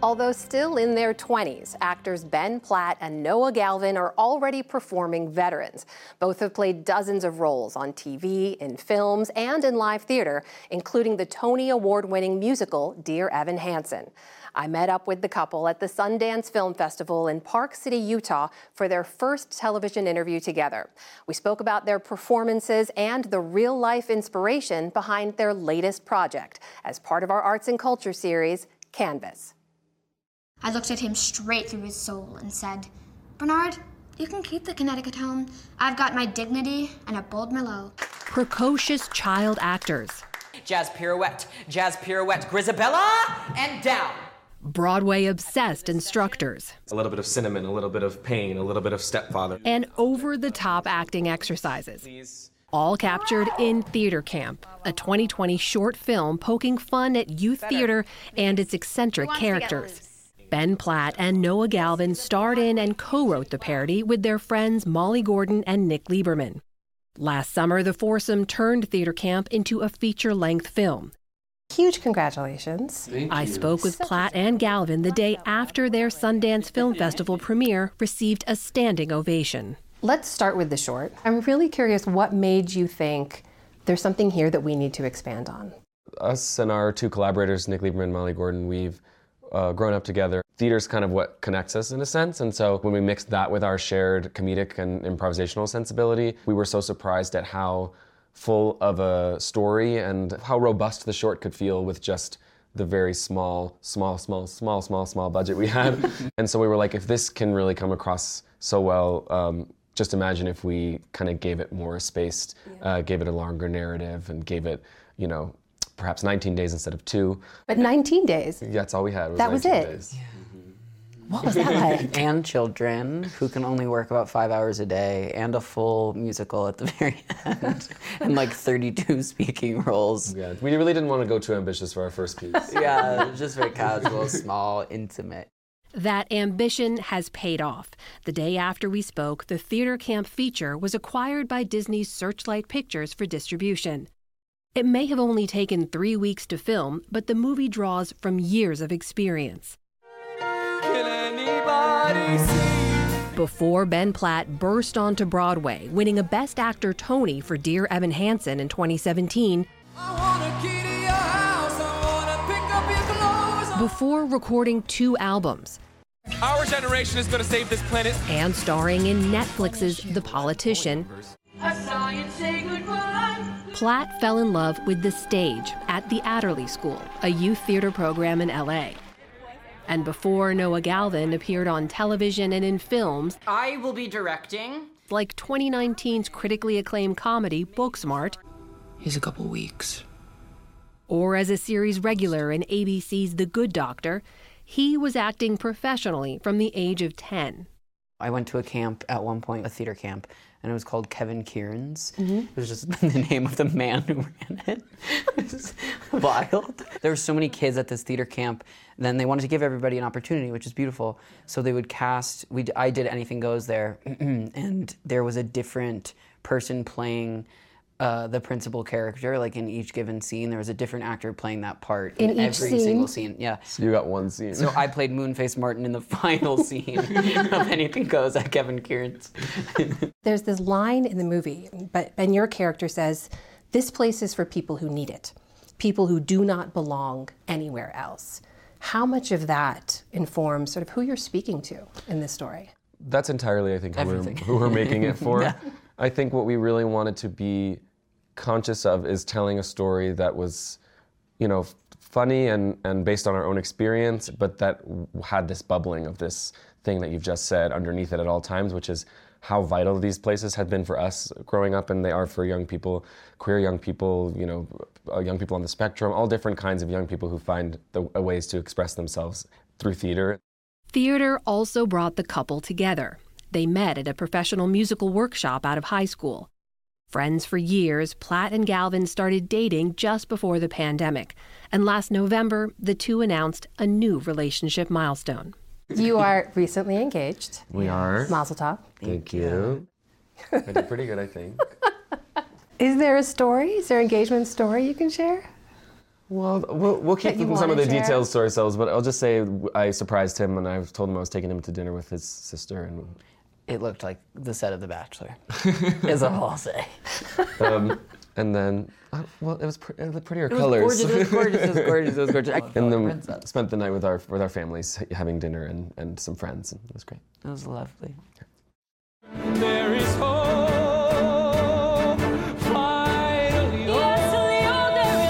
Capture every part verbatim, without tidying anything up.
Although still in their twenties, actors Ben Platt and Noah Galvin are already performing veterans. Both have played dozens of roles on T V, in films, and in live theater, including the Tony Award-winning musical Dear Evan Hansen. I met up with the couple at the Sundance Film Festival in Park City, Utah, for their first television interview together. We spoke about their performances and the real-life inspiration behind their latest project as part of our Arts and Culture series, Canvas. I looked at him straight through his soul and said, "Bernard, you can keep the Connecticut home. I've got my dignity and a bold Merlot." Precocious child actors. Jazz pirouette, jazz pirouette, Grisabella, and down. Broadway-obsessed instructors. A little bit of Cinnamon, a little bit of Pain, a little bit of Stepfather. And over-the-top acting exercises. All captured in Theater Camp, a twenty twenty short film poking fun at youth theater and its eccentric characters. Ben Platt and Noah Galvin starred in and co-wrote the parody with their friends Molly Gordon and Nick Lieberman. Last summer, the foursome turned Theater Camp into a feature-length film. Huge congratulations. Thank I you. spoke with Platt and Galvin the day after their Sundance Film Festival premiere received a standing ovation. Let's start with the short. I'm really curious what made you think there's something here that we need to expand on. Us and our two collaborators, Nick Lieberman and Molly Gordon, we've uh, grown up together. Theater's kind of what connects us in a sense, and so when we mixed that with our shared comedic and improvisational sensibility, we were so surprised at how full of a story and how robust the short could feel with just the very small, small, small, small, small, small budget we had. And so we were like, if this can really come across so well, um, just imagine if we kind of gave it more space, yeah. uh, gave it a longer narrative, and gave it, you know, perhaps nineteen days instead of two. But nineteen days? Yeah, that's all we had. Was that was it? Days. Yeah. What was that like? And children who can only work about five hours a day, and a full musical at the very end, and like thirty-two speaking roles. Yeah, we really didn't want to go too ambitious for our first piece. Yeah, just very casual, small, intimate. That ambition has paid off. The day after we spoke, the Theater Camp feature was acquired by Disney's Searchlight Pictures for distribution. It may have only taken three weeks to film, but the movie draws from years of experience. Before Ben Platt burst onto Broadway, winning a Best Actor Tony for Dear Evan Hansen in twenty seventeen, before recording two albums, Our generation is going to save this planet, and starring in Netflix's The Politician, Platt fell in love with the stage at the Adderley School, a youth theater program in L A. And before Noah Galvin appeared on television and in films, I will be directing, like twenty nineteen's critically acclaimed comedy Booksmart, Here's a couple weeks. Or as a series regular in A B C's The Good Doctor, he was acting professionally from the age of ten. I went to a camp at one point, a theater camp, and it was called Kevin Kieran's. Mm-hmm. It was just the name of the man who ran it. It was wild. There were so many kids at this theater camp, then they wanted to give everybody an opportunity, which is beautiful. So they would cast, we, I did Anything Goes there, and there was a different person playing uh, the principal character, like in each given scene, there was a different actor playing that part in, in every each scene? single scene. Yeah. So you got one scene. So I played Moonface Martin in the final scene of Anything Goes at Kevin Kieran's. There's this line in the movie, but and your character says, "This place is for people who need it, people who do not belong anywhere else." How much of that informs sort of who you're speaking to in this story? That's entirely, I think, who we're, Everything. who we're making it for. Yeah. I think what we really wanted to be conscious of is telling a story that was, you know, funny and, and based on our own experience, but that had this bubbling of this thing that you've just said underneath it at all times, which is how vital these places had been for us growing up, and they are for young people, queer young people, you know, uh, young people on the spectrum, all different kinds of young people who find the uh, ways to express themselves through theater. Theater also brought the couple together. They met at a professional musical workshop out of high school. Friends for years, Platt and Galvin started dating just before the pandemic, and last November, the two announced a new relationship milestone. You are recently engaged. We are. Mazel tov. Thank you. I did pretty good, I think. Is there a story? Is there an engagement story you can share? Well, we'll, we'll keep you some of the wanna share? details to ourselves, but I'll just say I surprised him and I told him I was taking him to dinner with his sister. And It looked like the set of The Bachelor, is all I'll say. um, and then, uh, well, it was, pre- it was prettier It was colors. gorgeous, it was gorgeous, it was gorgeous, it was gorgeous. I felt And like a then princess. spent the night with our with our families having dinner and, and some friends, and it was great. It was lovely. There is hope, finally. Yes, Leo, there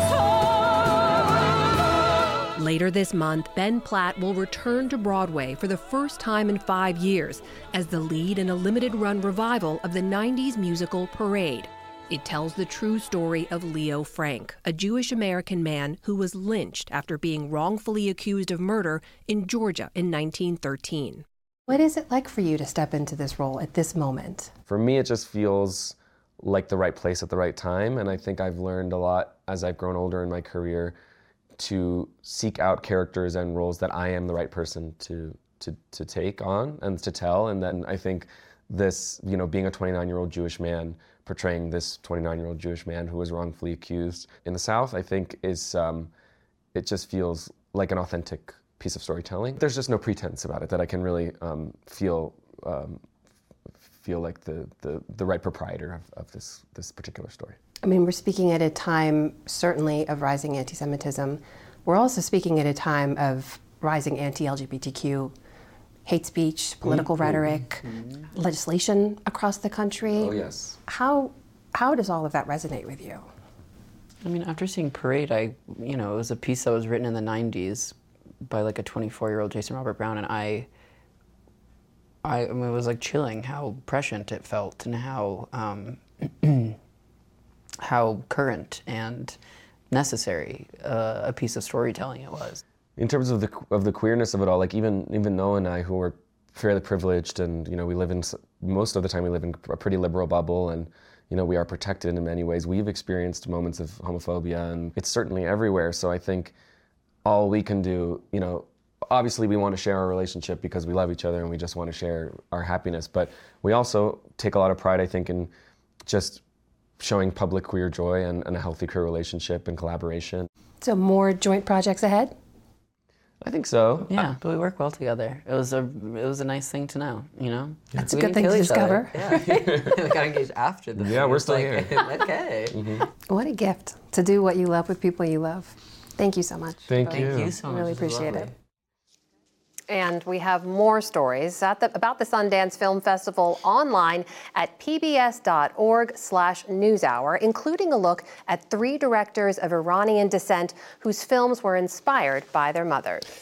is hope. Later this month, Ben Platt will return to Broadway for the first time in five years as the lead in a limited-run revival of the nineties musical Parade. It tells the true story of Leo Frank, a Jewish-American man who was lynched after being wrongfully accused of murder in Georgia in nineteen thirteen. What is it like for you to step into this role at this moment? For me, it just feels like the right place at the right time, and I think I've learned a lot as I've grown older in my career to seek out characters and roles that I am the right person to to to take on and to tell. And then I think this, you know, being a twenty-nine-year-old Jewish man, portraying this twenty-nine-year-old Jewish man who was wrongfully accused in the South, I think is, um, it just feels like an authentic piece of storytelling. There's just no pretense about it, that I can really um, feel um, feel like the, the, the right proprietor of, of this, this particular story. I mean, we're speaking at a time, certainly, of rising anti-Semitism. We're also speaking at a time of rising anti-L G B T Q hate speech, political mm-hmm. rhetoric, mm-hmm. legislation across the country. Oh, yes. How, how does all of that resonate with you? I mean, after seeing Parade, I, you know, it was a piece that was written in the nineties by like a twenty-four-year-old Jason Robert Brown, and I, I, I mean, it was like chilling how prescient it felt and how, um, how current and necessary uh, a piece of storytelling it was. In terms of the of the queerness of it all, like even even Noah and I, who are fairly privileged, and you know, we live in most of the time we live in a pretty liberal bubble, and you know, we are protected in many ways. We've experienced moments of homophobia, and it's certainly everywhere. So I think all we can do, you know, obviously we want to share our relationship because we love each other and we just want to share our happiness, but we also take a lot of pride, I think, in just showing public queer joy and, and a healthy queer relationship and collaboration. So more joint projects ahead? I think so. Yeah, but we work well together. It was a it was a nice thing to know, you know? That's We a good didn't thing to kill each other. discover. Yeah. We got engaged after the Yeah, thing. we're It's still like, here. Okay. Mm-hmm. What a gift to do what you love with people you love. Thank you so much. Thank, Thank you. you so much. Really This was appreciate lovely. it. And we have more stories at the, about the Sundance Film Festival online at pbs.org slash newshour, including a look at three directors of Iranian descent whose films were inspired by their mothers.